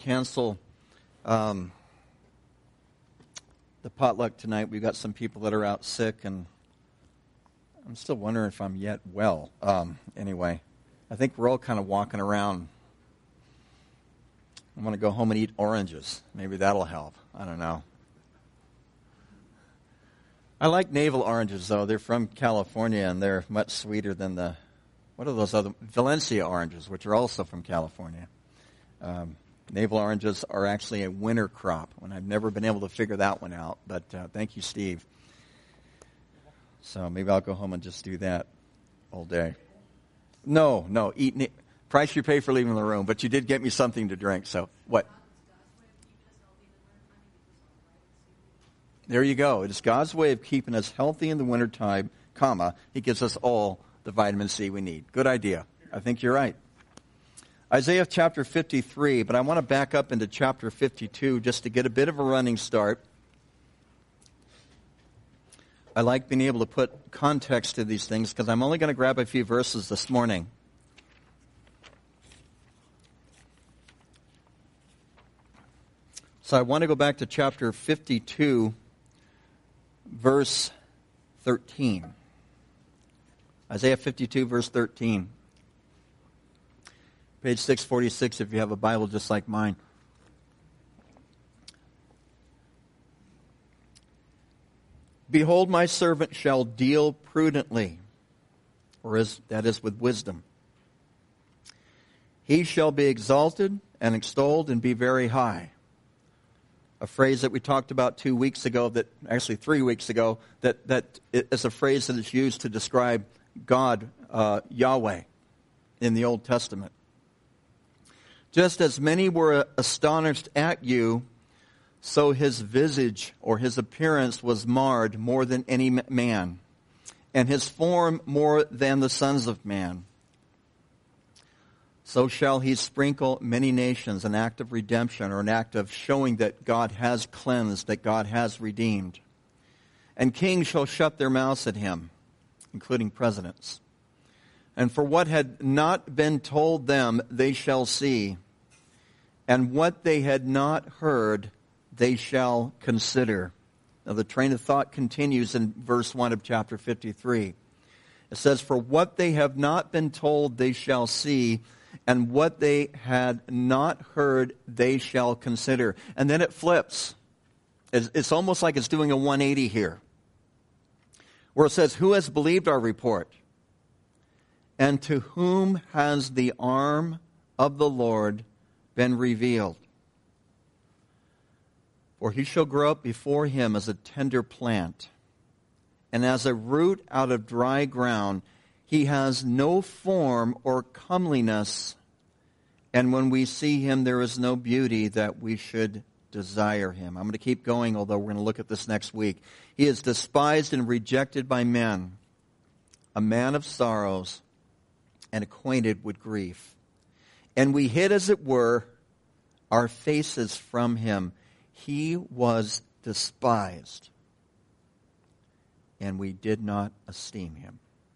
cancel the potluck tonight. We've got some people that are out sick, and I'm still wondering if I'm yet well. Anyway, I think we're all kind of walking around. I want to go home and eat oranges. Maybe that'll help. I don't know. I like navel oranges, though. They're from California, and they're much sweeter than what are those other, Valencia oranges, which are also from California. Navel oranges are actually a winter crop, and I've never been able to figure that one out. But thank you, Steve. So maybe I'll go home and just do that all day. No, eat price you pay for leaving the room. But you did get me something to drink. So what? There you go. It is God's way of keeping us healthy in the wintertime, He gives us all the vitamin C we need. Good idea. I think you're right. Isaiah chapter 53, but I want to back up into chapter 52 just to get a bit of a running start. I like being able to put context to these things because I'm only going to grab a few verses this morning. So I want to go back to chapter 52, verse 13. Isaiah 52, verse 13. Page 646 if you have a Bible just like mine. Behold, my servant shall deal prudently, that is with wisdom. He shall be exalted and extolled and be very high. A phrase that we talked about 3 weeks ago, that is a phrase that is used to describe God, Yahweh, in the Old Testament. Just as many were astonished at you, so his visage or his appearance was marred more than any man, and his form more than the sons of man. So shall he sprinkle many nations, an act of redemption or an act of showing that God has cleansed, that God has redeemed. And kings shall shut their mouths at him, including presidents. And for what had not been told them, they shall see. And what they had not heard, they shall consider. Now the train of thought continues in verse 1 of chapter 53. It says, for what they have not been told, they shall see. And what they had not heard, they shall consider. And then it flips. It's almost like it's doing a 180 here. Where it says, who has believed our report? And to whom has the arm of the Lord been revealed? For he shall grow up before him as a tender plant, and as a root out of dry ground. He has no form or comeliness, and when we see him, there is no beauty that we should desire him. I'm going to keep going, although we're going to look at this next week. He is despised and rejected by men, a man of sorrows and acquainted with grief. And we hid, as it were, our faces from him. He was despised, and we did not esteem him.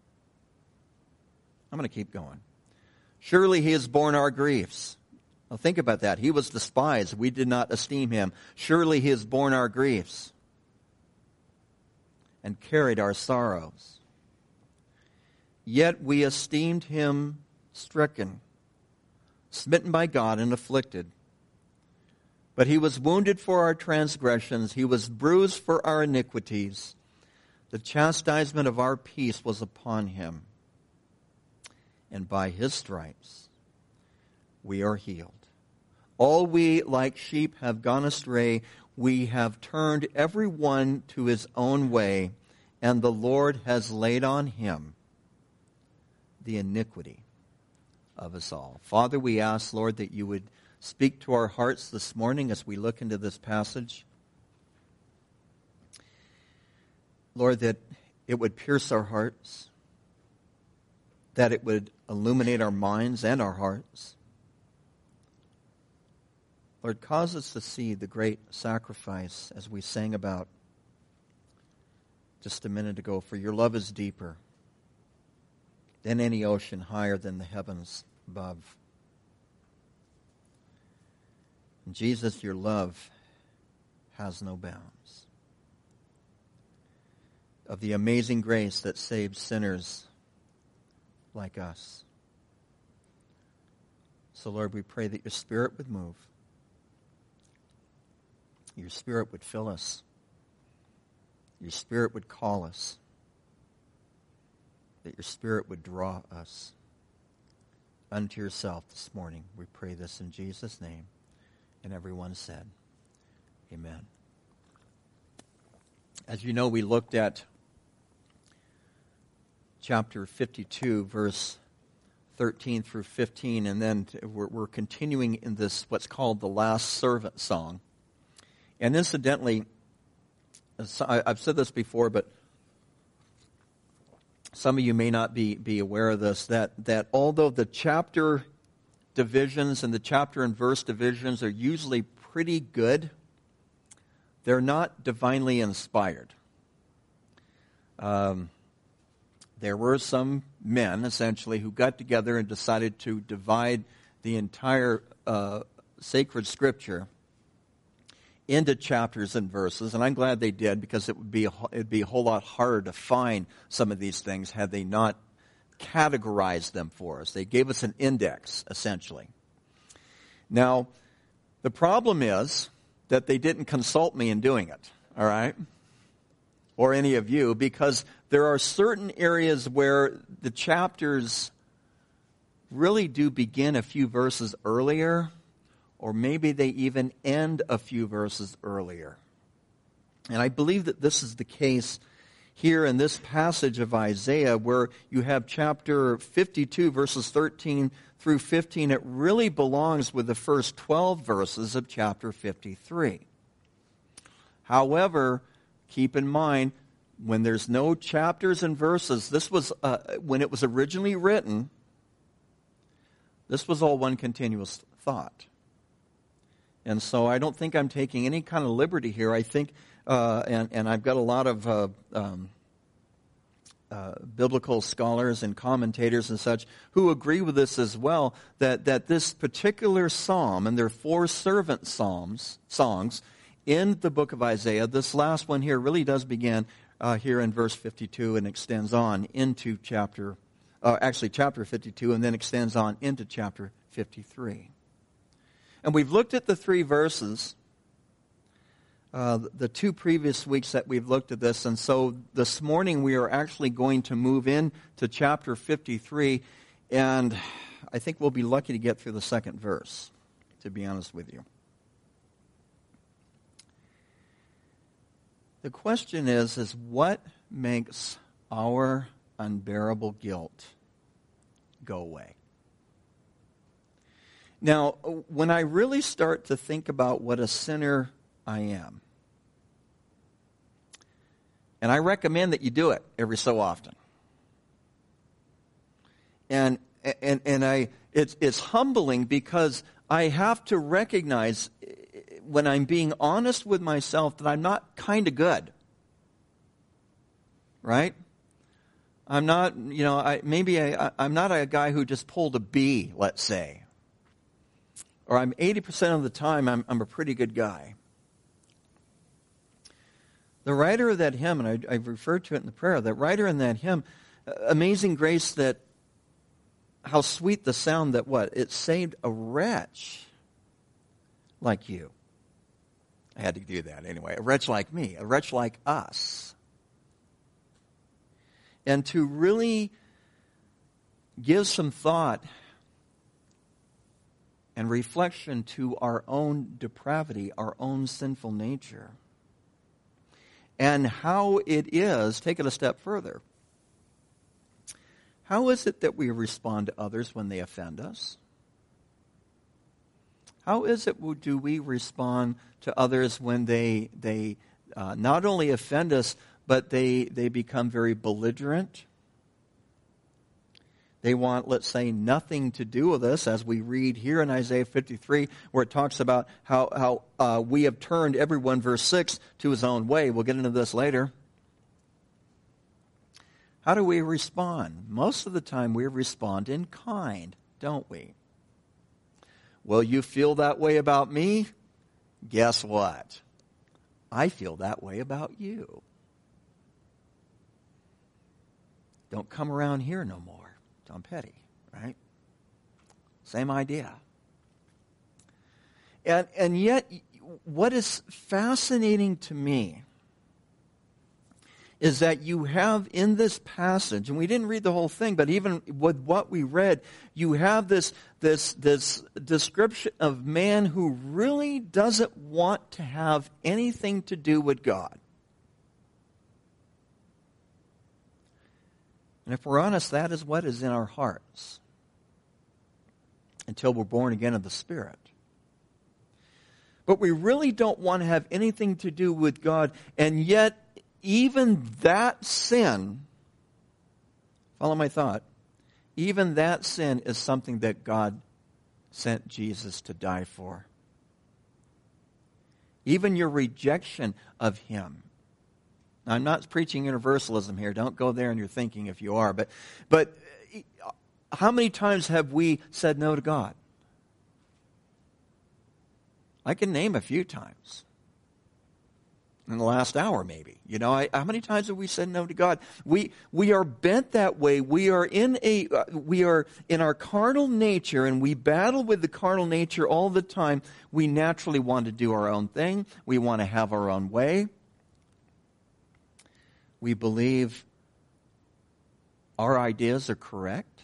I'm going to keep going. Surely he has borne our griefs. Now think about that. He was despised. We did not esteem him. Surely he has borne our griefs and carried our sorrows. Yet we esteemed him stricken, smitten by God and afflicted. But he was wounded for our transgressions. He was bruised for our iniquities. The chastisement of our peace was upon him. And by his stripes we are healed. All we like sheep have gone astray. We have turned every one to his own way, and the Lord has laid on him the iniquity of us all. Father, we ask, Lord, that you would speak to our hearts this morning as we look into this passage. Lord, that it would pierce our hearts, that it would illuminate our minds and our hearts. Lord, cause us to see the great sacrifice as we sang about just a minute ago, for your love is deeper than any ocean, higher than the heavens above. Jesus, your love has no bounds. Of the amazing grace that saves sinners like us. So, Lord, we pray that your Spirit would move. Your Spirit would fill us. Your Spirit would call us. That your Spirit would draw us unto yourself this morning. We pray this in Jesus' name. And everyone said, amen. As you know, we looked at chapter 52, verse 13 through 15, and then we're continuing in this, what's called the Last Servant song. And incidentally, I've said this before, but some of you may not be aware of this, that although the chapter divisions and the chapter and verse divisions are usually pretty good, they're not divinely inspired. There were some men, essentially, who got together and decided to divide the entire sacred scripture into chapters and verses, and I'm glad they did, because it'd be a whole lot harder to find some of these things had they not categorized them for us. They gave us an index, essentially. Now, the problem is that they didn't consult me in doing it, all right? Or any of you, because there are certain areas where the chapters really do begin a few verses earlier, or maybe they even end a few verses earlier. And I believe that this is the case here in this passage of Isaiah, where you have chapter 52, verses 13 through 15. It really belongs with the first 12 verses of chapter 53. However, keep in mind, when there's no chapters and verses, this was, when it was originally written, this was all one continuous thought. And so I don't think I'm taking any kind of liberty here. I think, and I've got a lot of biblical scholars and commentators and such who agree with this as well, that this particular psalm, and there are 4 servant songs in the book of Isaiah, this last one here really does begin here in verse 52 and extends on into chapter 52, and then extends on into chapter 53. And we've looked at the 3 verses, the 2 previous weeks that we've looked at this, and so this morning we are actually going to move into chapter 53, and I think we'll be lucky to get through the 2nd verse, to be honest with you. The question is what makes our unbearable guilt go away? Now, when I really start to think about what a sinner I am, and I recommend that you do it every so often, and it's humbling, because I have to recognize when I'm being honest with myself that I'm not kind of good, right? I'm not, I'm not a guy who just pulled a B, let's say. Or I'm 80% of the time, I'm a pretty good guy. The writer of that hymn, and I've referred to it in the prayer, the writer in that hymn, Amazing Grace, that how sweet the sound that what? It saved a wretch like you. I had to do that anyway. A wretch like me, a wretch like us. And to really give some thought and reflection to our own depravity, our own sinful nature, and how it is, take it a step further. How is it that we respond to others when they offend us? How is it do we respond to others when they not only offend us, but they become very belligerent? They want, let's say, nothing to do with us, as we read here in Isaiah 53, where it talks about how we have turned everyone, verse 6, to his own way. We'll get into this later. How do we respond? Most of the time we respond in kind, don't we? Well, you feel that way about me? Guess what? I feel that way about you. Don't come around here no more, Tom Petty, right? Same idea. And yet, what is fascinating to me is that you have in this passage, and we didn't read the whole thing, but even with what we read, you have this description of man who really doesn't want to have anything to do with God. And if we're honest, that is what is in our hearts until we're born again of the Spirit. But we really don't want to have anything to do with God, and yet even that sin, follow my thought, even that sin is something that God sent Jesus to die for. Even your rejection of Him. Now, I'm not preaching universalism here. Don't go there in your thinking if you are. But how many times have we said no to God? I can name a few times. In the last hour, maybe. You know, how many times have we said no to God? We are bent that way. We are in our carnal nature, and we battle with the carnal nature all the time. We naturally want to do our own thing. We want to have our own way. We believe our ideas are correct.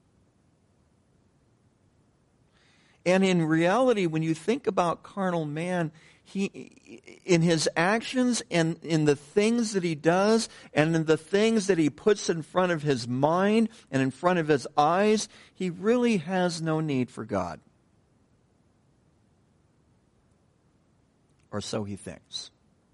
And in reality, when you think about carnal man, he, in his actions and in the things that he does and in the things that he puts in front of his mind and in front of his eyes, he really has no need for God. Or so he thinks.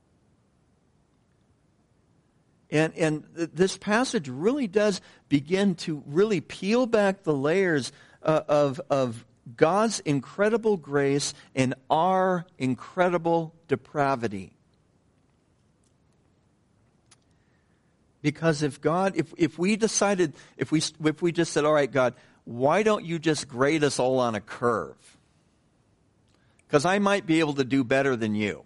And this passage really does begin to really peel back the layers of God's incredible grace and our incredible depravity. Because if we decided, if we just said, all right, God, why don't you just grade us all on a curve? Because I might be able to do better than you.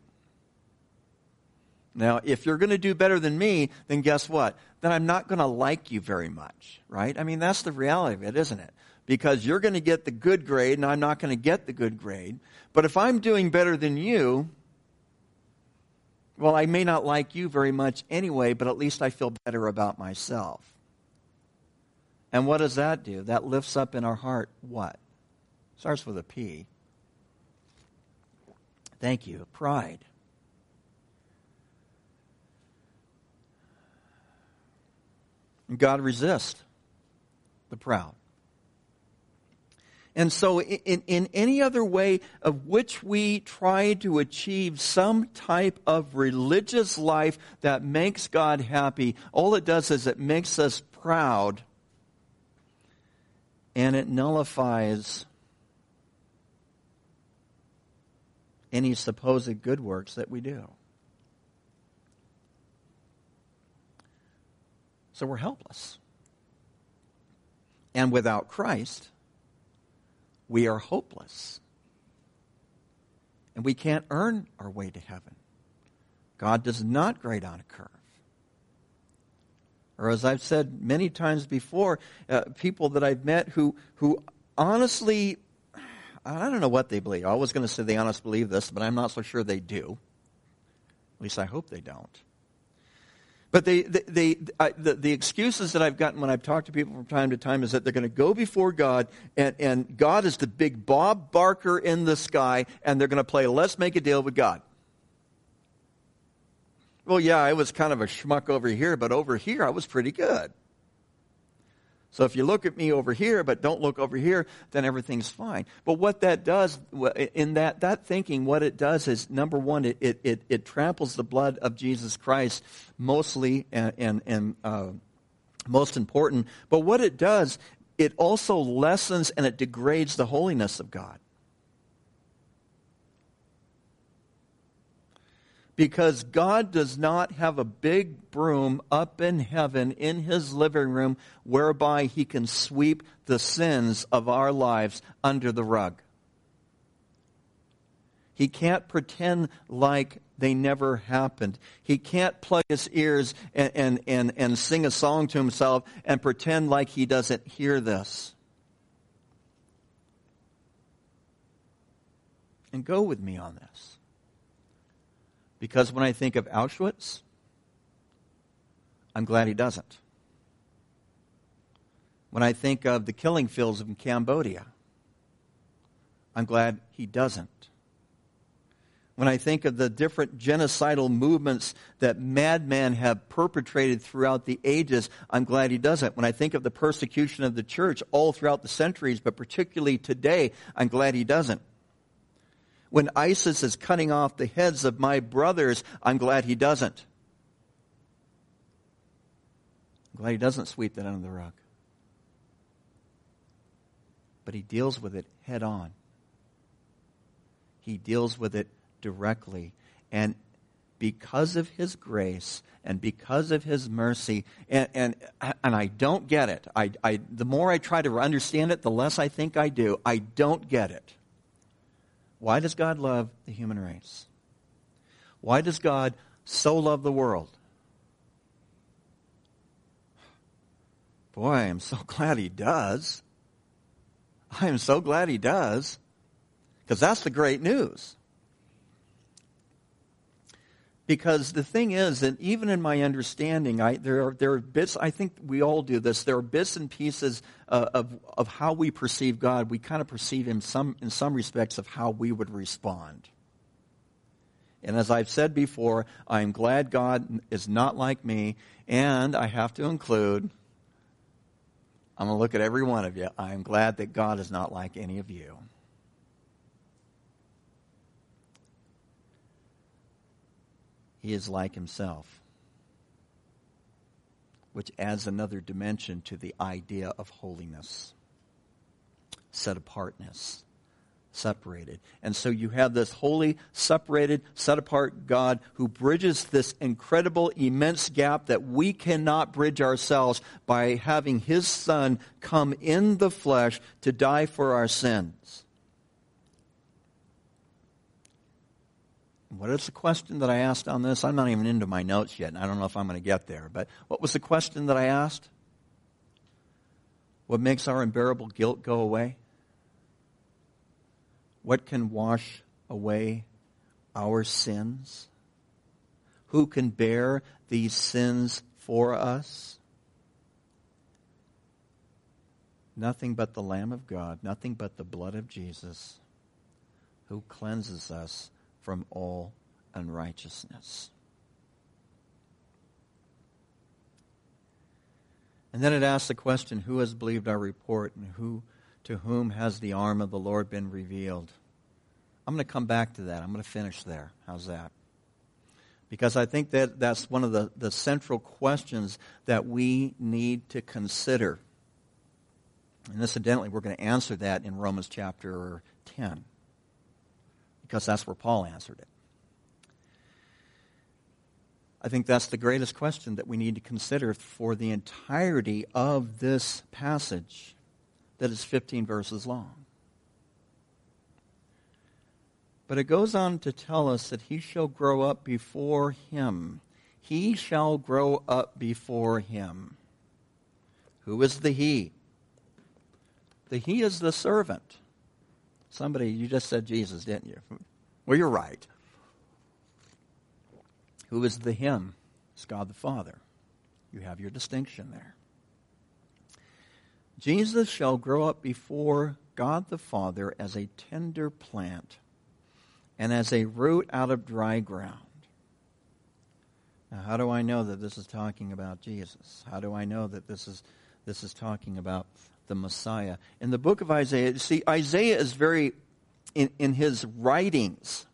Now, if you're going to do better than me, then guess what? Then I'm not going to like you very much, right? I mean, that's the reality of it, isn't it? Because you're going to get the good grade, and I'm not going to get the good grade. But if I'm doing better than you, well, I may not like you very much anyway, but at least I feel better about myself. And what does that do? That lifts up in our heart what? Starts with a P. Thank you. Pride. God resists the proud. And so in any other way of which we try to achieve some type of religious life that makes God happy, all it does is it makes us proud, and it nullifies any supposed good works that we do. So we're helpless. And without Christ, we are hopeless. And we can't earn our way to heaven. God does not grade on a curve. Or as I've said many times before, people that I've met who honestly, I don't know what they believe. I was going to say they honestly believe this, but I'm not so sure they do. At least I hope they don't. But the excuses that I've gotten when I've talked to people from time to time is that they're going to go before God, and God is the big Bob Barker in the sky, and they're going to play Let's Make a Deal with God. Well, yeah, I was kind of a schmuck over here, but over here I was pretty good. So if you look at me over here, but don't look over here, then everything's fine. But what that does, in that thinking, what it does is, number one, it tramples the blood of Jesus Christ mostly and most important. But what it does, it also lessens and it degrades the holiness of God. Because God does not have a big broom up in heaven in His living room whereby He can sweep the sins of our lives under the rug. He can't pretend like they never happened. He can't plug his ears and sing a song to himself and pretend like he doesn't hear this. And go with me on this. Because when I think of Auschwitz, I'm glad he doesn't. When I think of the killing fields in Cambodia, I'm glad he doesn't. When I think of the different genocidal movements that madmen have perpetrated throughout the ages, I'm glad he doesn't. When I think of the persecution of the church all throughout the centuries, but particularly today, I'm glad he doesn't. When ISIS is cutting off the heads of my brothers, I'm glad he doesn't. I'm glad he doesn't sweep that under the rug. But he deals with it head on. He deals with it directly. And because of his grace and because of his mercy, and I don't get it. The more I try to understand it, the less I think I do. I don't get it. Why does God love the human race? Why does God so love the world? Boy, I am so glad he does. I am so glad he does. Because that's the great news. Because the thing is that even in my understanding, there are bits, I think we all do this, there are bits and pieces of how we perceive God. We kind of perceive him in some respects of how we would respond. And as I've said before, I'm glad God is not like me, and I have to include, I'm going to look at every one of you, I'm glad that God is not like any of you. He is like himself, which adds another dimension to the idea of holiness, set apartness, separated. And so you have this holy, separated, set apart God who bridges this incredible, immense gap that we cannot bridge ourselves by having his Son come in the flesh to die for our sins. What is the question that I asked on this? I'm not even into my notes yet, and I don't know if I'm going to get there. But what was the question that I asked? What makes our unbearable guilt go away? What can wash away our sins? Who can bear these sins for us? Nothing but the Lamb of God, nothing but the blood of Jesus, who cleanses us from all unrighteousness. And then it asks the question, who has believed our report, and to whom has the arm of the Lord been revealed? I'm going to come back to that. I'm going to finish there. How's that? Because I think that's one of the central questions that we need to consider. And incidentally, we're going to answer that in Romans chapter 10. Because that's where Paul answered it. I think that's the greatest question that we need to consider for the entirety of this passage that is 15 verses long. But it goes on to tell us that he shall grow up before him. He shall grow up before him. Who is the he? The he is the servant. Somebody, you just said Jesus, didn't you? Well, you're right. Who is the him? It's God the Father. You have your distinction there. Jesus shall grow up before God the Father as a tender plant and as a root out of dry ground. Now, how do I know that this is talking about Jesus? How do I know that this is talking about the Messiah? In the book of Isaiah, see, Isaiah is very, in his writings,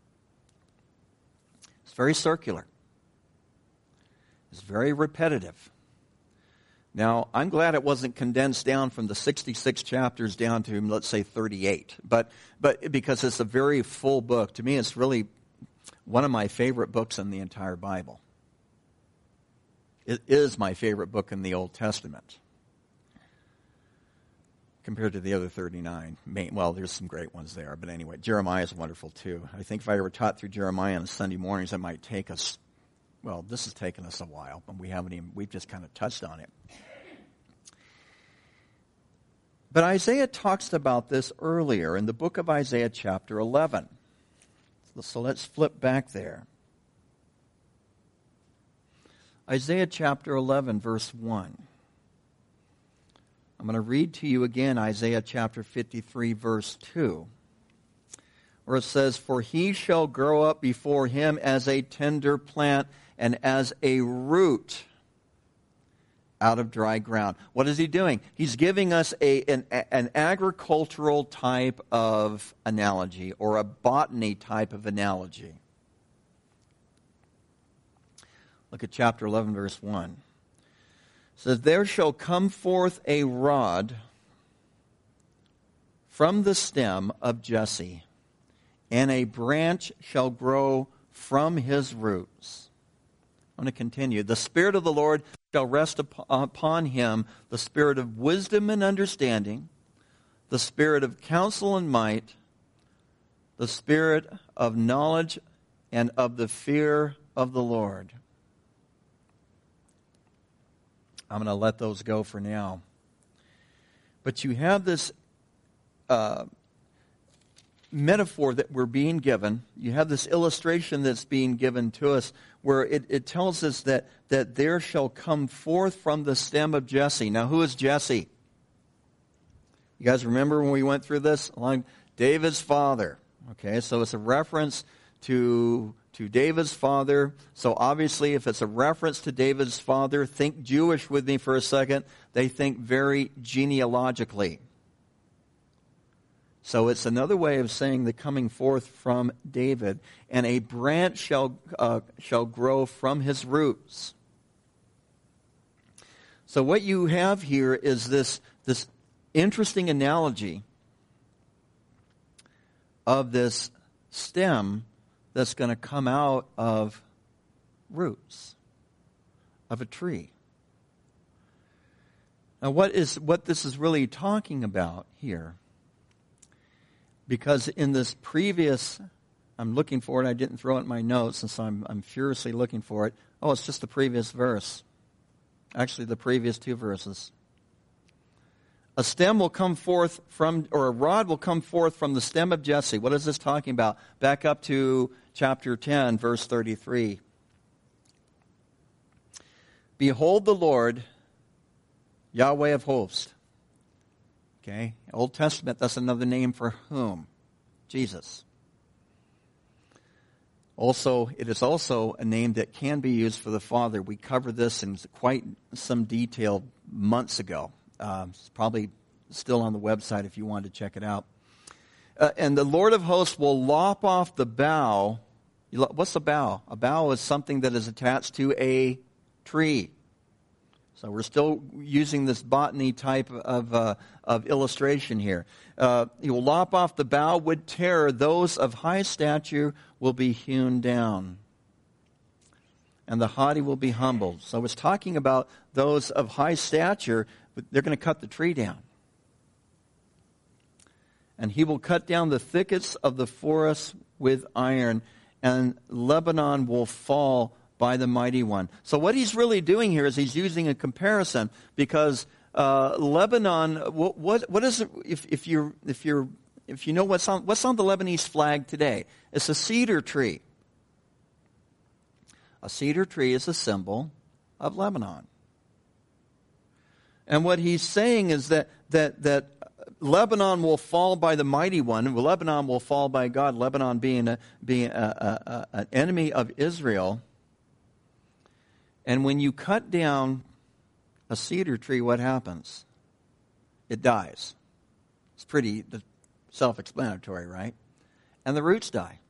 it's very circular. It's very repetitive. Now, I'm glad it wasn't condensed down from the 66 chapters down to, let's say, 38. But because it's a very full book. To me, it's really one of my favorite books in the entire Bible. It is my favorite book in the Old Testament. compared to the other 39. Well, there's some great ones there, but anyway, Jeremiah is wonderful too. I think if I ever taught through Jeremiah on Sunday mornings, it might take us, well, this has taken us a while, but we've just kind of touched on it. But Isaiah talks about this earlier in the book of Isaiah chapter 11. So let's flip back there. Isaiah chapter 11, verse 1. I'm going to read to you again Isaiah chapter 53, verse 2, where it says, "For he shall grow up before him as a tender plant and as a root out of dry ground." What is he doing? He's giving us an agricultural type of analogy, or a botany type of analogy. Look at chapter 11, verse 1. It says, "There shall come forth a rod from the stem of Jesse, and a branch shall grow from his roots." I'm going to continue. "The Spirit of the Lord shall rest upon him, the Spirit of wisdom and understanding, the Spirit of counsel and might, the Spirit of knowledge and of the fear of the Lord." I'm going to let those go for now. But you have this metaphor that we're being given. You have this illustration that's being given to us where it tells us that there shall come forth from the stem of Jesse. Now, who is Jesse? You guys remember when we went through this? Along David's father. Okay, so it's a reference to David's father. So obviously, if it's a reference to David's father, think Jewish with me for a second. They think very genealogically. So it's another way of saying the coming forth from David. "And a branch shall grow from his roots." So what you have here is this interesting analogy of this stem that's going to come out of roots of a tree. Now, what this is really talking about here? Because in this previous, I'm looking for it. I didn't throw it in my notes, and so I'm furiously looking for it. Oh, it's just the previous verse. Actually, the previous two verses. "A stem will come forth from, or a rod will come forth from the stem of Jesse." What is this talking about? Back up to chapter 10, verse 33. "Behold the Lord, Yahweh of hosts." Okay, Old Testament, that's another name for whom? Jesus. Also, it is also a name that can be used for the Father. We covered this in quite some detail months ago. It's probably still on the website if you want to check it out. "And the Lord of hosts will lop off the bough." What's a bough? A bough is something that is attached to a tree. So we're still using this botany type of illustration here. "He will lop off the bough with terror. Those of high stature will be hewn down, and the haughty will be humbled." So it's talking about those of high stature. They're going to cut the tree down. "And he will cut down the thickets of the forest with iron, and Lebanon will fall by the mighty one." So what he's really doing here is he's using a comparison, because Lebanon, what is it, if you know what's on the Lebanese flag today? It's a cedar tree. A cedar tree is a symbol of Lebanon. And what he's saying is that Lebanon will fall by the mighty one. Lebanon will fall by God. Lebanon being an enemy of Israel. And when you cut down a cedar tree, what happens? It dies. It's pretty self-explanatory, right? And the roots die.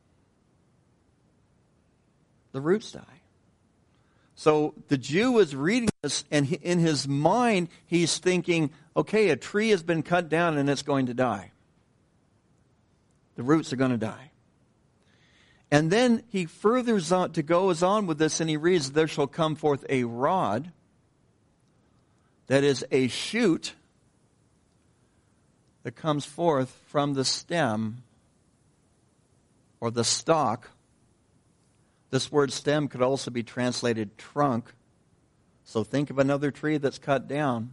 The roots die. So the Jew is reading this, and in his mind, he's thinking, okay, a tree has been cut down and it's going to die. The roots are going to die. And then he goes on with this, and he reads, "There shall come forth a rod," that is a shoot, that comes forth from the stem or the stalk. This word stem could also be translated trunk. So think of another tree that's cut down.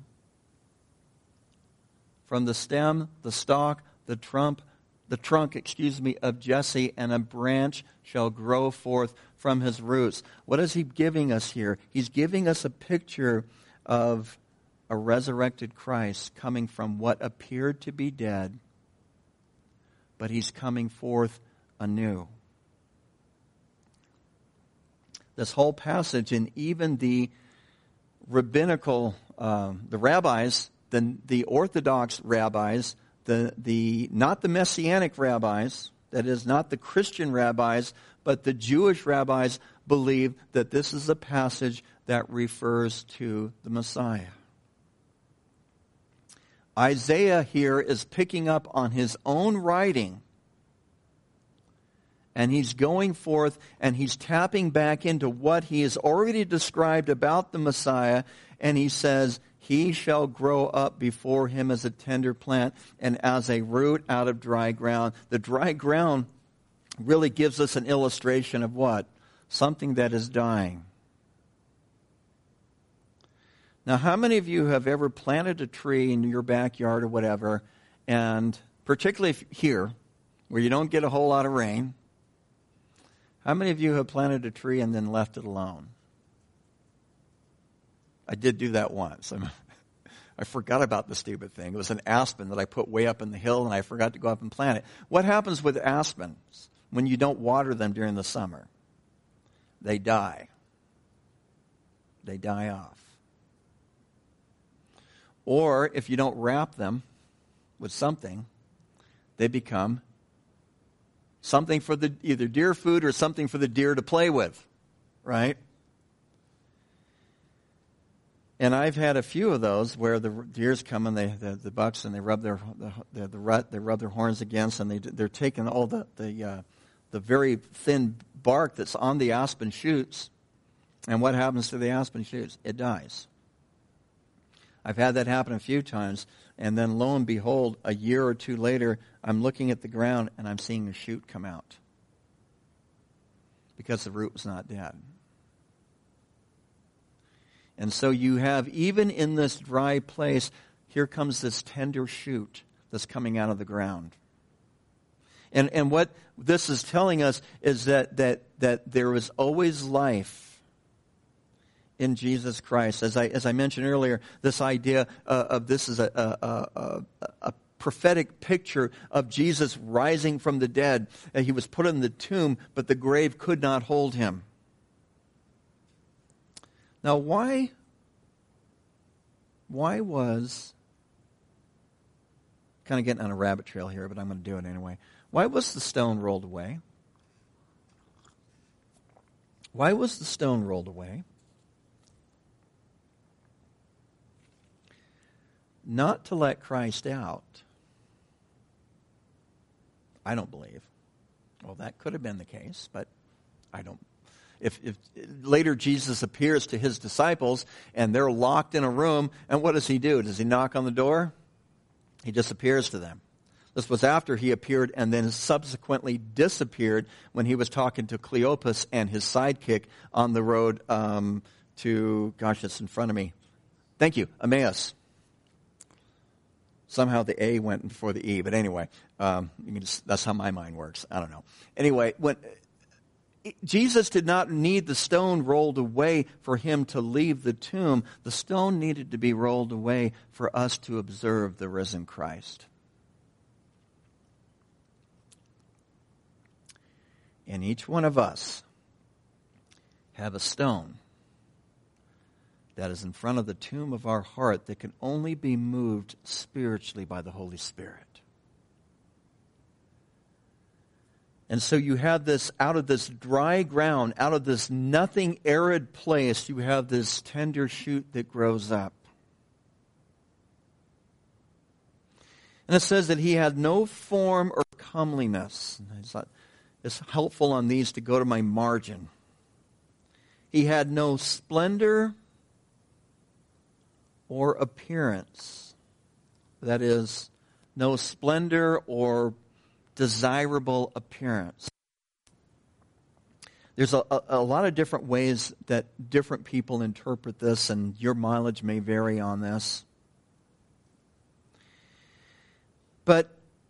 From the stem, the stalk, the trunk, of Jesse, and a branch shall grow forth from his roots. What is he giving us here? He's giving us a picture of a resurrected Christ coming from what appeared to be dead, but he's coming forth anew. This whole passage, and even the rabbinical, the rabbis, the Orthodox rabbis, not the Messianic rabbis, that is, not the Christian rabbis, but the Jewish rabbis believe that this is a passage that refers to the Messiah. Isaiah here is picking up on his own writing, and he's going forth and he's tapping back into what he has already described about the Messiah, and he says, he shall grow up before him as a tender plant and as a root out of dry ground. The dry ground really gives us an illustration of what? Something that is dying. Now, how many of you have ever planted a tree in your backyard or whatever, and particularly here, where you don't get a whole lot of rain, how many of you have planted a tree and then left it alone? I did do that once. I forgot about the stupid thing. It was an aspen that I put way up in the hill, and I forgot to go up and plant it. What happens with aspens when you don't water them during the summer? They die. They die off. Or if you don't wrap them with something, they become something for the either deer food or something for the deer to play with, right? And I've had a few of those where the deers come and the bucks and they rub the rut, they rub their horns against, and they're taking all the very thin bark that's on the aspen shoots. And what happens to the aspen shoots? It dies. I've had that happen a few times, and then lo and behold, a year or two later, I'm looking at the ground and I'm seeing a shoot come out because the root was not dead. And so you have, even in this dry place, here comes this tender shoot that's coming out of the ground. And what this is telling us is that there is always life in Jesus Christ. As I mentioned earlier, this idea of this is a prophetic picture of Jesus rising from the dead. He was put in the tomb, but the grave could not hold him. Now, why was, kind of getting on a rabbit trail here, but I'm going to do it anyway. Why was the stone rolled away? Why was the stone rolled away? Not to let Christ out. I don't believe. Well, that could have been the case, but I don't. If later Jesus appears to his disciples and they're locked in a room, and what does he do? Does he knock on the door? He disappears to them. This was after he appeared and then subsequently disappeared when he was talking to Cleopas and his sidekick on the road to, gosh, it's in front of me. Thank you, Emmaus. Somehow the A went before the E, but anyway, that's how my mind works. I don't know. Anyway, when Jesus did not need the stone rolled away for him to leave the tomb. The stone needed to be rolled away for us to observe the risen Christ. And each one of us have a stone that is in front of the tomb of our heart that can only be moved spiritually by the Holy Spirit. And so you have this, out of this dry ground, out of this nothing arid place, you have this tender shoot that grows up. And it says that he had no form or comeliness. It's helpful on these to go to my margin. He had no splendor or appearance. That is, no splendor or desirable appearance. There's a lot of different ways that different people interpret this, and your mileage may vary on this. But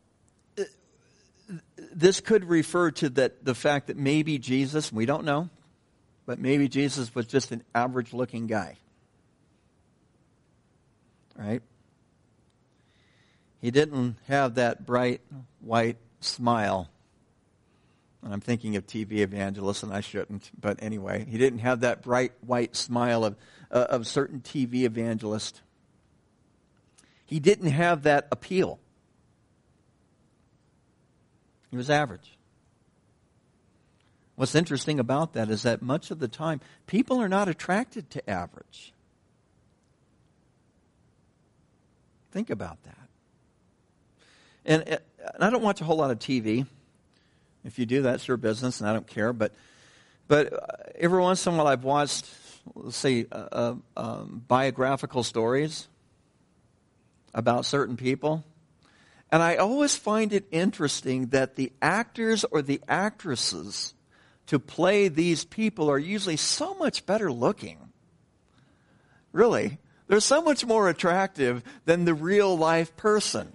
this could refer to the fact that maybe Jesus, we don't know, but maybe Jesus was just an average-looking guy. Right? He didn't have that bright white smile. And I'm thinking of TV evangelists, and I shouldn't. But anyway, he didn't have that bright white smile of certain TV evangelists. He didn't have that appeal. He was average. What's interesting about that is that much of the time, people are not attracted to average. Think about that. And I don't watch a whole lot of TV. If you do, that's your business, and I don't care. But every once in a while, I've watched, let's say, biographical stories about certain people. And I always find it interesting that the actors or the actresses to play these people are usually so much better looking. Really. They're so much more attractive than the real life person.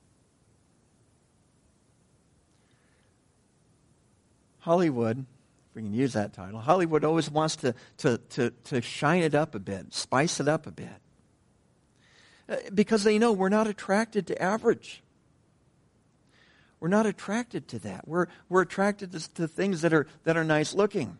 Hollywood, if we can use that title, Hollywood always wants to shine it up a bit, spice it up a bit. Because they know we're not attracted to average. We're not attracted to that. We're attracted to things that are nice looking.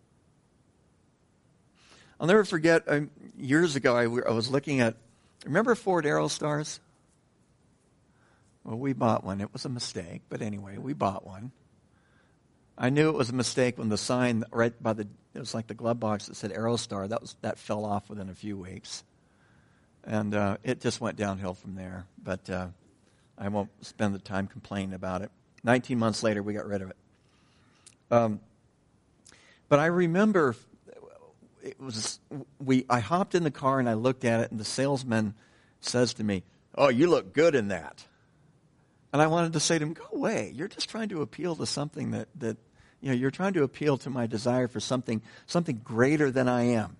I'll never forget, years ago I was looking at, remember Ford Aerostars? Well, we bought one. It was a mistake, but anyway, we bought one. I knew it was a mistake when the sign right by it was like the glove box that said Aerostar, that fell off within a few weeks. And it just went downhill from there. But I won't spend the time complaining about it. 19 months later, we got rid of it. But I remember I hopped in the car and I looked at it, and the salesman says to me, "Oh, you look good in that." And I wanted to say to him, "Go away. You're just trying to appeal to something that you're trying to appeal to my desire for something greater than I am."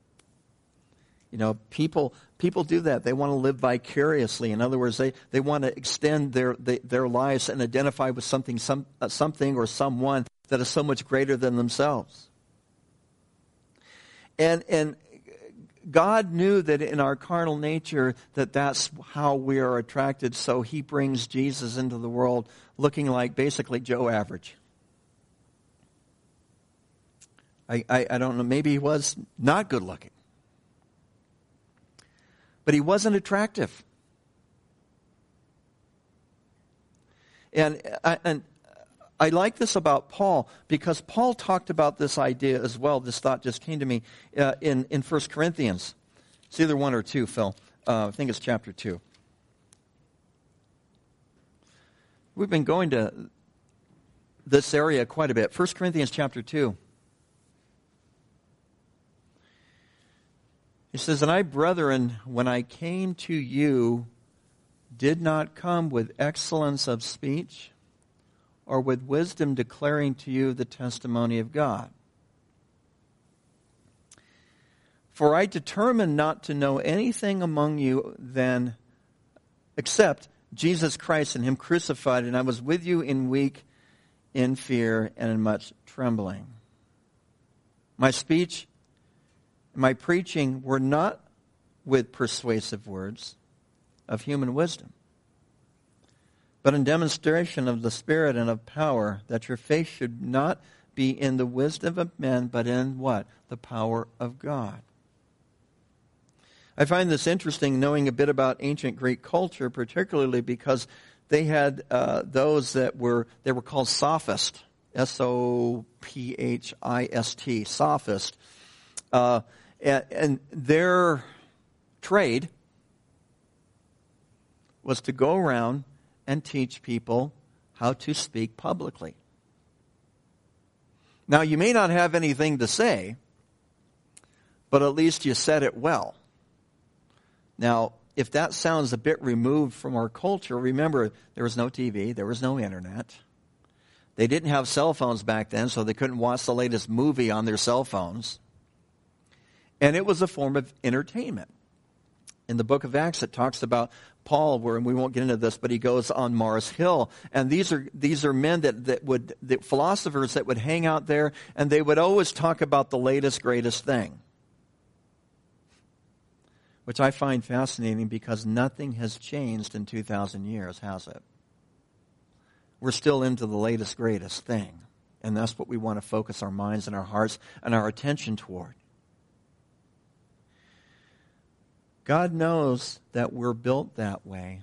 People do that. They want to live vicariously. In other words, they want to extend their lives and identify with something or someone that is so much greater than themselves. And God knew that in our carnal nature that's how we are attracted, so he brings Jesus into the world looking like basically Joe Average. I don't know, maybe he was not good looking. But he wasn't attractive. And I like this about Paul because Paul talked about this idea as well. This thought just came to me in 1 Corinthians. It's either 1 or 2, Phil. I think it's chapter 2. We've been going to this area quite a bit. 1 Corinthians chapter 2. He says, "And I, brethren, when I came to you, did not come with excellence of speech, or with wisdom declaring to you the testimony of God. For I determined not to know anything among you except Jesus Christ and him crucified, and I was with you in fear, and in much trembling. My speech, my preaching were not with persuasive words of human wisdom, but in demonstration of the Spirit and of power, that your faith should not be in the wisdom of men, but in what? The power of God." I find this interesting, knowing a bit about ancient Greek culture, particularly because they had those they were called sophists, S-O-P-H-I-S-T, sophist. And their trade was to go around and teach people how to speak publicly. Now, you may not have anything to say, but at least you said it well. Now, if that sounds a bit removed from our culture, remember, there was no TV, there was no internet. They didn't have cell phones back then, so they couldn't watch the latest movie on their cell phones. And it was a form of entertainment. In the book of Acts, it talks about Paul, and we won't get into this, but he goes on Mars Hill. And these are men the philosophers that would hang out there, and they would always talk about the latest, greatest thing. Which I find fascinating because nothing has changed in 2,000 years, has it? We're still into the latest, greatest thing. And that's what we want to focus our minds and our hearts and our attention toward. God knows that we're built that way.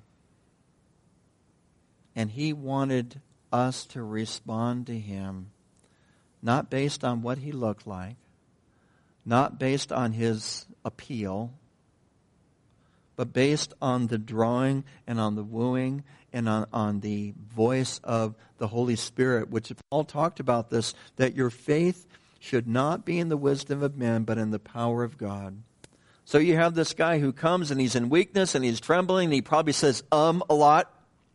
And He wanted us to respond to Him, not based on what He looked like, not based on His appeal, but based on the drawing and on the wooing and on the voice of the Holy Spirit, which Paul talked about this, that your faith should not be in the wisdom of men, but in the power of God. So you have this guy who comes and he's in weakness and he's trembling and he probably says a lot.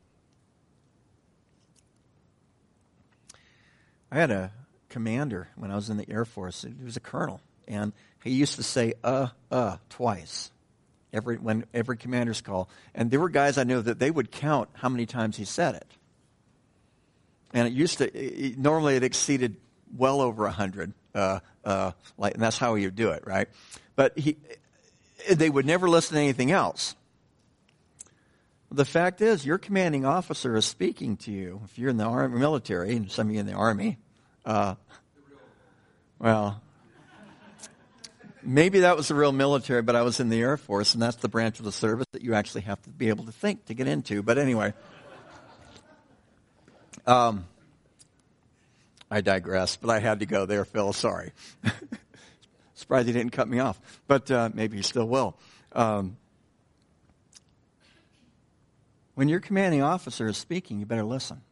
I had a commander when I was in the Air Force. He was a colonel, and he used to say twice when every commander's call. And there were guys I knew that they would count how many times he said it. And normally it exceeded well over 100. And that's how he would do it, right? But they would never listen to anything else. The fact is, your commanding officer is speaking to you. If you're in the military, and some of you in the Army, well, maybe that was the real military, but I was in the Air Force, and that's the branch of the service that you actually have to be able to think to get into. But anyway, I digress, but I had to go there, Phil. Sorry. Surprised he didn't cut me off, but maybe he still will. When your commanding officer is speaking, you better listen.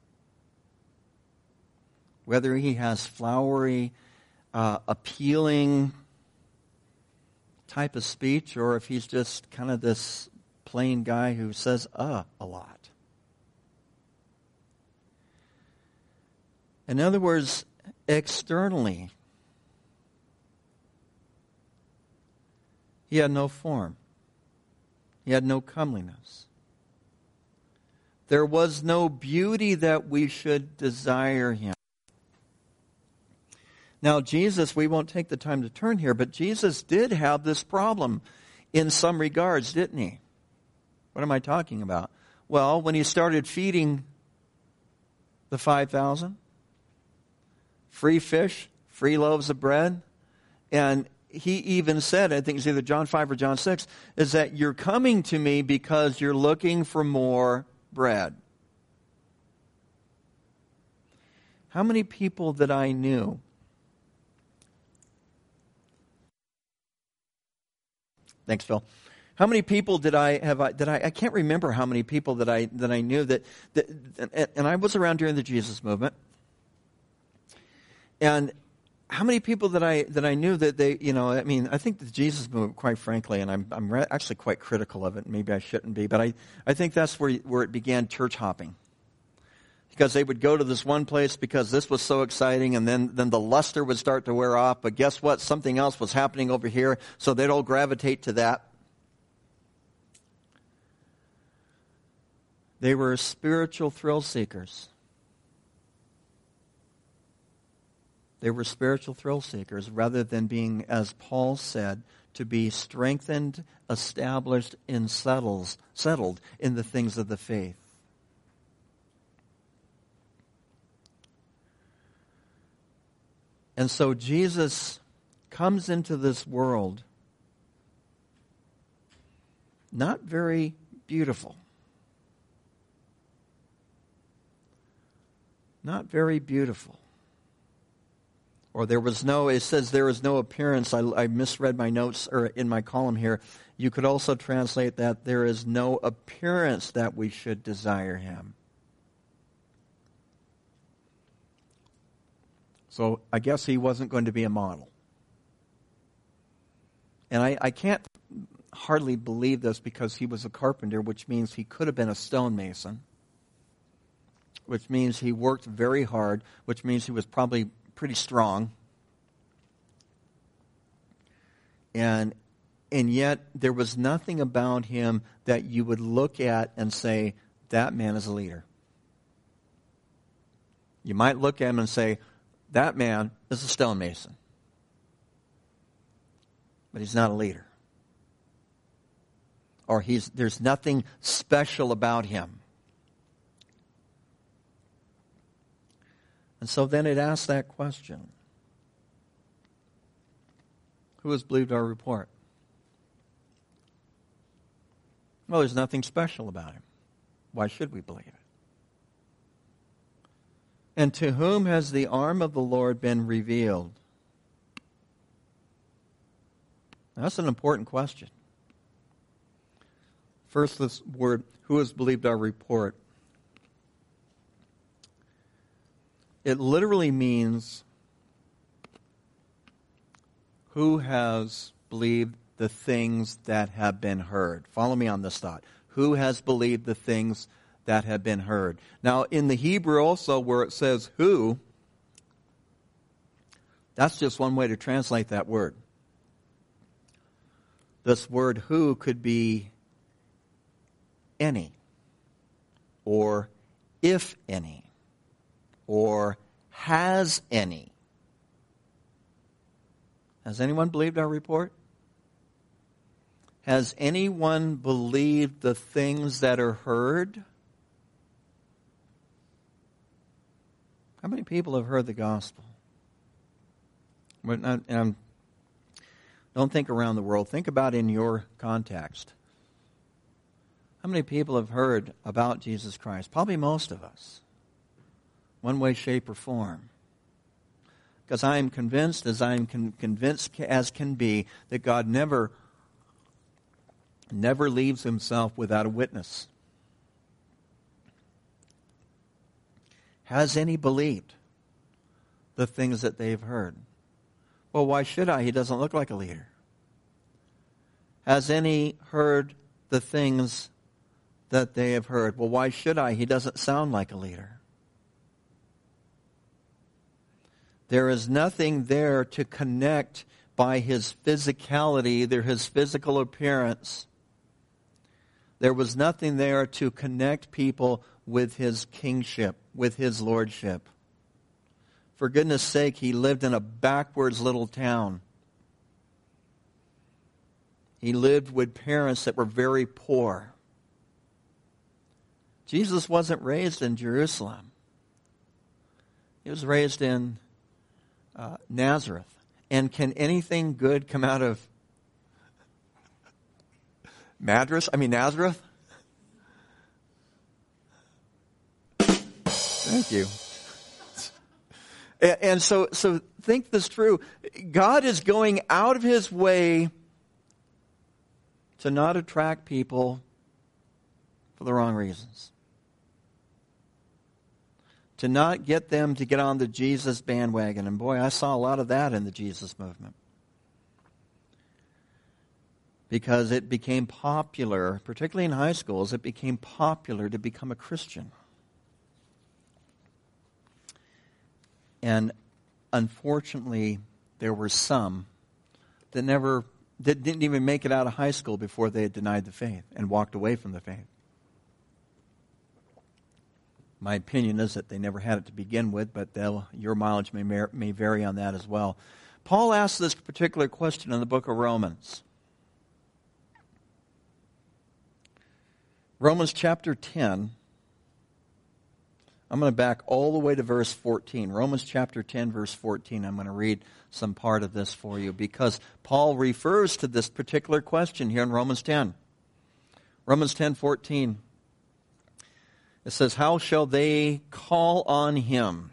Whether he has flowery, appealing type of speech, or if he's just kind of this plain guy who says a lot. In other words, externally, he had no form. He had no comeliness. There was no beauty that we should desire him. Now, Jesus, we won't take the time to turn here, but Jesus did have this problem in some regards, didn't he? What am I talking about? Well, when he started feeding the 5,000, free fish, free loaves of bread, and he even said, I think it's either John 5 or John 6, is that you're coming to me because you're looking for more bread. How many people that I knew Thanks, Phil. How many people did I have? I can't remember how many people that I knew that and I was around during the Jesus movement. And how many people that I knew that they, I think the Jesus movement, quite frankly, and I'm actually quite critical of it. Maybe I shouldn't be, but I think that's where it began, church hopping. Because they would go to this one place because this was so exciting, and then the luster would start to wear off. But guess what? Something else was happening over here, so they'd all gravitate to that. They were spiritual thrill seekers. They were spiritual thrill seekers rather than being, as Paul said, to be strengthened, established, and settled in the things of the faith. And so Jesus comes into this world not very beautiful. Not very beautiful. Or it says there was no appearance. I misread my notes or in my column here. You could also translate that there is no appearance that we should desire him. So I guess he wasn't going to be a model. And I can't hardly believe this because he was a carpenter, which means he could have been a stonemason, which means he worked very hard, which means he was probably pretty strong. And yet there was nothing about him that you would look at and say, that man is a leader. You might look at him and say, that man is a stonemason. But he's not a leader. Or there's nothing special about him. And so then it asks that question. Who has believed our report? Well, there's nothing special about him. Why should we believe it? And to whom has the arm of the Lord been revealed? That's an important question. First, this word, who has believed our report? It literally means who has believed the things that have been heard. Follow me on this thought. Who has believed the things that have been heard? Now, in the Hebrew also, where it says who, that's just one way to translate that word. This word who could be any, or if any, or has any. Has anyone believed our report? Has anyone believed the things that are heard? How many people have heard the gospel? Don't think around the world. Think about in your context. How many people have heard about Jesus Christ? Probably most of us. One way, shape, or form. Because I am convinced, as I am convinced as can be, that God never leaves himself without a witness. Has any believed the things that they've heard? Well, why should I? He doesn't look like a leader. Has any heard the things that they have heard? Well, why should I? He doesn't sound like a leader. There is nothing there to connect by his physicality, his physical appearance. There was nothing there to connect people with his kingship, with his lordship. For goodness sake, he lived in a backwards little town. He lived with parents that were very poor. Jesus wasn't raised in Jerusalem. He was raised in Nazareth. And can anything good come out of Nazareth? Thank you. And so think this through. God is going out of his way to not attract people for the wrong reasons. To not get them to get on the Jesus bandwagon. And boy, I saw a lot of that in the Jesus movement. Because it became popular, particularly in high schools, it became popular to become a Christian. And unfortunately, there were some that didn't even make it out of high school before they had denied the faith and walked away from the faith. My opinion is that they never had it to begin with, but your mileage may vary on that as well. Paul asked this particular question in the book of Romans. Romans chapter 10. I'm going to back all the way to verse 14. Romans chapter 10, verse 14. I'm going to read some part of this for you because Paul refers to this particular question here in Romans 10. Romans 10:14. It says, how shall they call on him?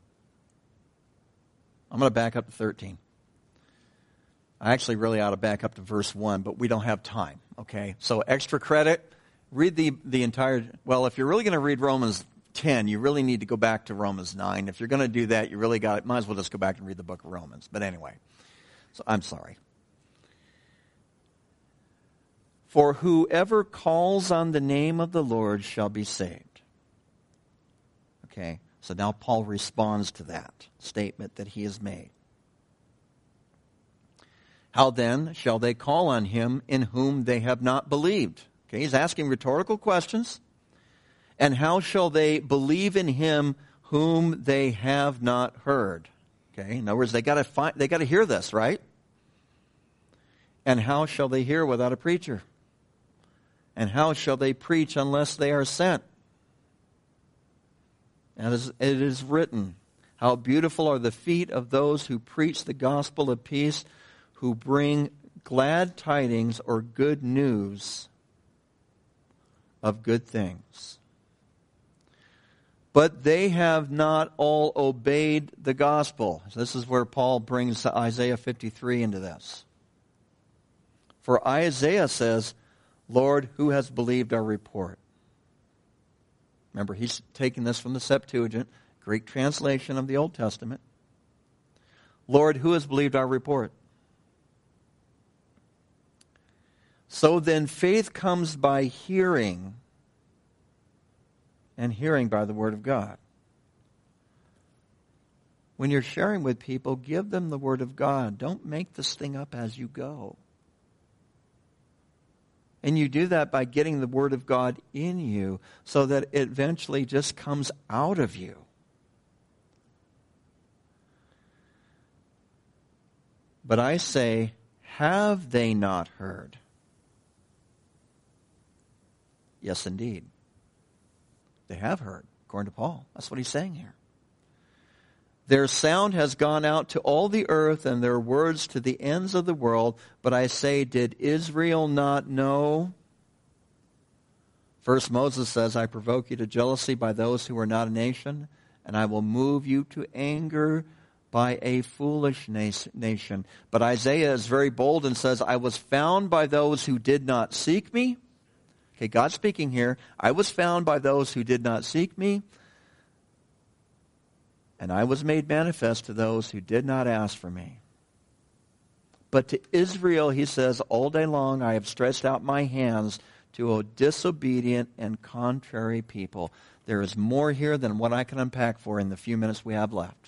I'm going to back up to 13. I actually really ought to back up to verse 1, but we don't have time, okay? So extra credit, read the entire, well, if you're really going to read Romans 10, you really need to go back to Romans 9. If you're going to do that, you really might as well just go back and read the book of Romans. But anyway, so I'm sorry. For whoever calls on the name of the Lord shall be saved. Okay, so now Paul responds to that statement that he has made. How then shall they call on him in whom they have not believed? Okay, he's asking rhetorical questions. And how shall they believe in him whom they have not heard? Okay, in other words, they got to hear this, right? And how shall they hear without a preacher? And how shall they preach unless they are sent? As it is written, how beautiful are the feet of those who preach the gospel of peace, who bring glad tidings or good news of good things. But they have not all obeyed the gospel. So this is where Paul brings Isaiah 53 into this. For Isaiah says, Lord, who has believed our report? Remember, he's taking this from the Septuagint, Greek translation of the Old Testament. Lord, who has believed our report? So then faith comes by hearing, and hearing by the Word of God. When you're sharing with people, give them the Word of God. Don't make this thing up as you go. And you do that by getting the Word of God in you so that it eventually just comes out of you. But I say, have they not heard? Yes, indeed. They have heard, according to Paul. That's what he's saying here. Their sound has gone out to all the earth, and their words to the ends of the world. But I say, did Israel not know? First Moses says, I provoke you to jealousy by those who are not a nation, and I will move you to anger by a foolish nation. But Isaiah is very bold and says, I was found by those who did not seek me. Okay, God's speaking here. I was found by those who did not seek me, and I was made manifest to those who did not ask for me. But to Israel, he says, all day long I have stretched out my hands to a disobedient and contrary people. There is more here than what I can unpack for in the few minutes we have left.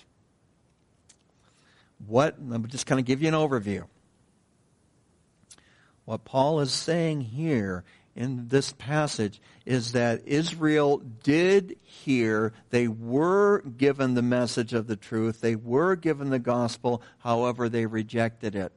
Let me just kind of give you an overview. What Paul is saying here in this passage is that Israel did hear, they were given the message of the truth, they were given the gospel, however they rejected it.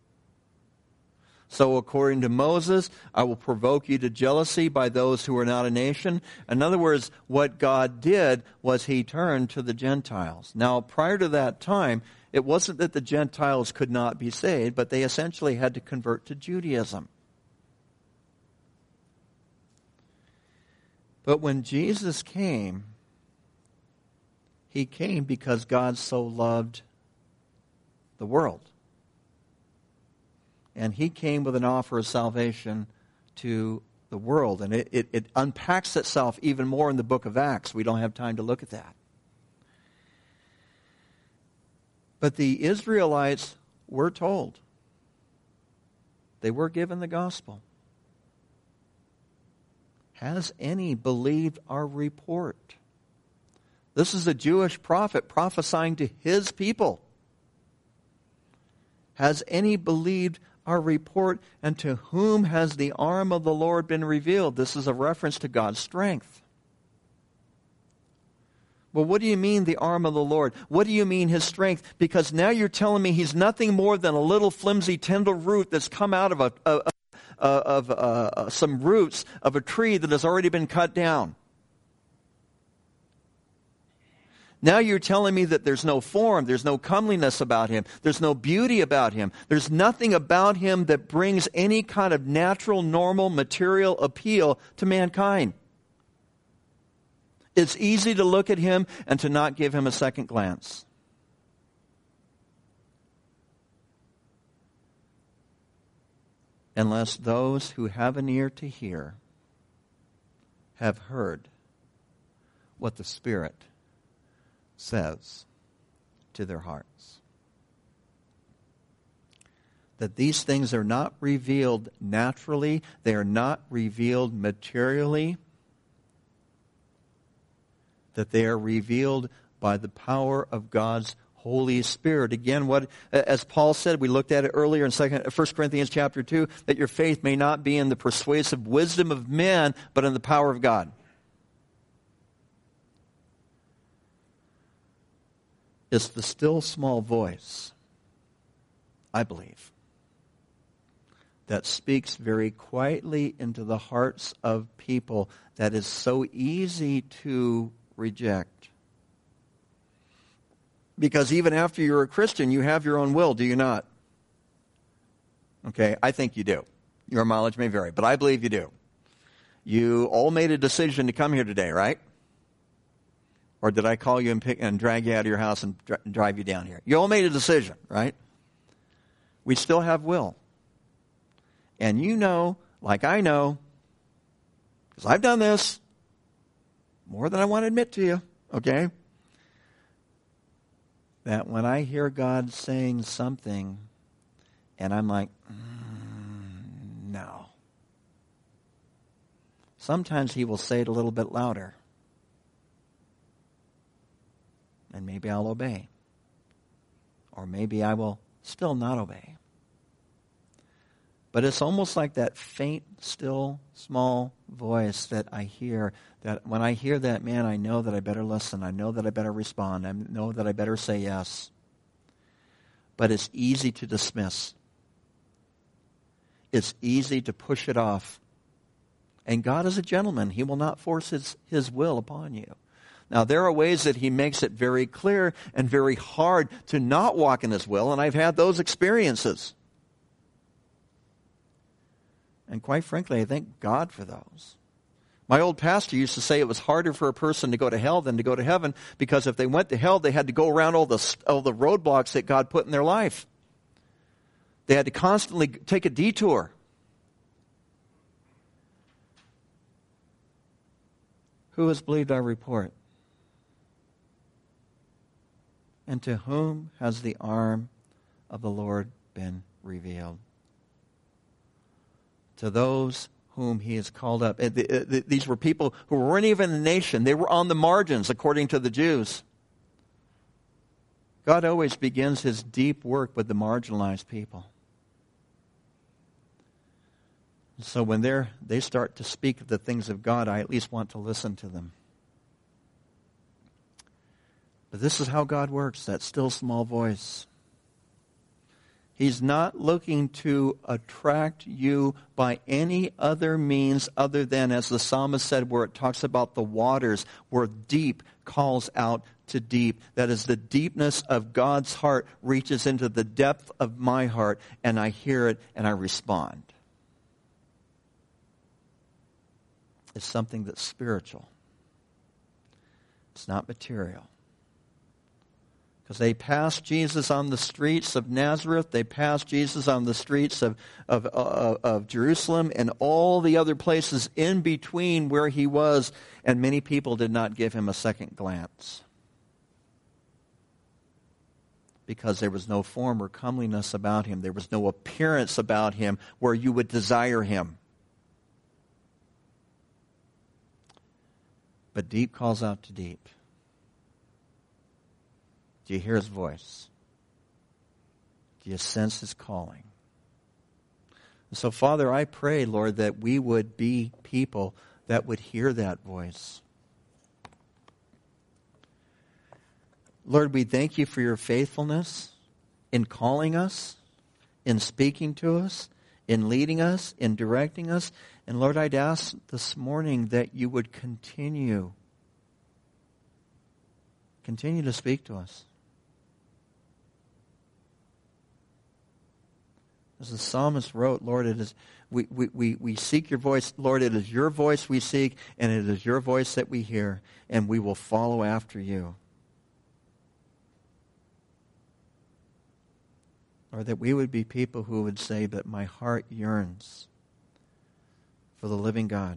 So according to Moses, I will provoke you to jealousy by those who are not a nation. In other words, what God did was he turned to the Gentiles. Now, prior to that time, it wasn't that the Gentiles could not be saved, but they essentially had to convert to Judaism. But when Jesus came, he came because God so loved the world. And he came with an offer of salvation to the world. And it unpacks itself even more in the book of Acts. We don't have time to look at that. But the Israelites were told. They were given the gospel. Has any believed our report? This is a Jewish prophet prophesying to his people. Has any believed our report, and to whom has the arm of the Lord been revealed? This is a reference to God's strength. Well, what do you mean the arm of the Lord? What do you mean his strength? Because now you're telling me he's nothing more than a little flimsy tender root that's come out of some roots of a tree that has already been cut down. Now you're telling me that there's no form, there's no comeliness about him, there's no beauty about him, there's nothing about him that brings any kind of natural, normal, material appeal to mankind. It's easy to look at him and to not give him a second glance. Unless those who have an ear to hear have heard what the Spirit says to their hearts. that these things are not revealed naturally, they are not revealed materially, that they are revealed by the power of God's Holy Spirit. Again, as Paul said, we looked at it earlier in 1 Corinthians chapter 2, that your faith may not be in the persuasive wisdom of men, but in the power of God. It's the still small voice, I believe, that speaks very quietly into the hearts of people that is so easy to reject. Because even after you're a Christian, you have your own will, do you not? Okay, I think you do. Your mileage may vary, but I believe you do. You all made a decision to come here today, right? Or did I call you and drag you out of your house and drive you down here? You all made a decision, right? We still have will. And you know, like I know, because I've done this more than I want to admit to you, okay? That when I hear God saying something and I'm like, no. Sometimes he will say it a little bit louder. And maybe I'll obey. Or maybe I will still not obey. But it's almost like that faint, still, small voice that I hear, that when I hear that, man, I know that I better listen. I know that I better respond. I know that I better say yes. But it's easy to dismiss. It's easy to push it off. And God is a gentleman. He will not force his will upon you. Now, there are ways that he makes it very clear and very hard to not walk in his will, and I've had those experiences. And quite frankly, I thank God for those. My old pastor used to say it was harder for a person to go to hell than to go to heaven, because if they went to hell, they had to go around all the roadblocks that God put in their life. They had to constantly take a detour. Who has believed our report? And to whom has the arm of the Lord been revealed? To those whom he has called up. These were people who weren't even a nation. They were on the margins, according to the Jews. God always begins his deep work with the marginalized people. So when they start to speak of the things of God, I at least want to listen to them. But this is how God works, that still small voice. He's not looking to attract you by any other means other than, as the psalmist said, where it talks about the waters, where deep calls out to deep. That is, the deepness of God's heart reaches into the depth of my heart, and I hear it and I respond. It's something that's spiritual. It's not material. Because they passed Jesus on the streets of Nazareth, they passed Jesus on the streets of Jerusalem and all the other places in between where he was, and many people did not give him a second glance. Because there was no form or comeliness about him. There was no appearance about him where you would desire him. But deep calls out to deep. Do you hear his voice? Do you sense his calling? And so, Father, I pray, Lord, that we would be people that would hear that voice. Lord, we thank you for your faithfulness in calling us, in speaking to us, in leading us, in directing us. And Lord, I'd ask this morning that you would continue to speak to us. As the psalmist wrote, Lord, it is we seek your voice. Lord, it is your voice we seek, and it is your voice that we hear, and we will follow after you. Or that we would be people who would say that my heart yearns for the living God.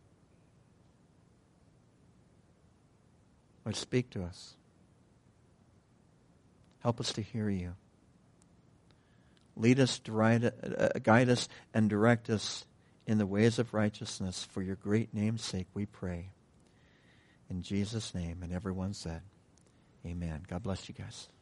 Lord, speak to us. Help us to hear you. Lead us, guide us, and direct us in the ways of righteousness. For your great name's sake, we pray. In Jesus' name, and everyone said, amen. God bless you guys.